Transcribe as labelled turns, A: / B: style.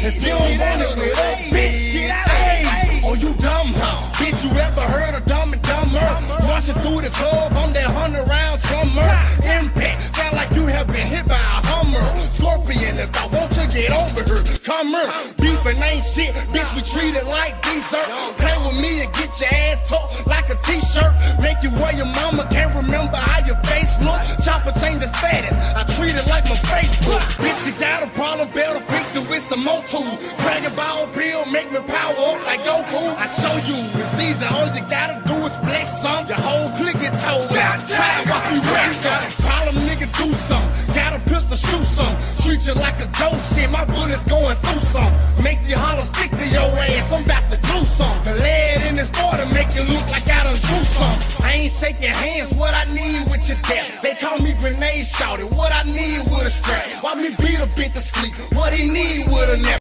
A: If you don't want it with us, bitch, get out. Hey, oh, you dumb, huh? Bitch, you ever heard of Dumb and Dumber? Marching through the club, I'm that 100-round drummer. Impact, sound like you have been hit by a Hummer. Scorpion, if I want you, get over her. Come here, beefing ain't shit, bitch, we treat it like dessert. Play with me and get your ass tucked like a t-shirt. Make you wear your mama, can't remember how your face look. Chopper change the status, I treat it like my Facebook. Bitch, you got a problem, better fix it with some more tools. Drag a ball pill, make me power up like Goku. I show you, it's easy, all you gotta do is flex some. Your whole clique get told out, try and watch me rest some. Problem nigga do some, got a pistol shoot some. Treat you like a ghost shit, my bullets going through some. Make you holler, stick to your ass, I'm about to do some. The lead in this water make it look like I done drew some. I ain't shaking hands, what I need with your death. They call me grenade shouted, what I need with a strap. Why me beat a bitch to sleep, what he need with a nap.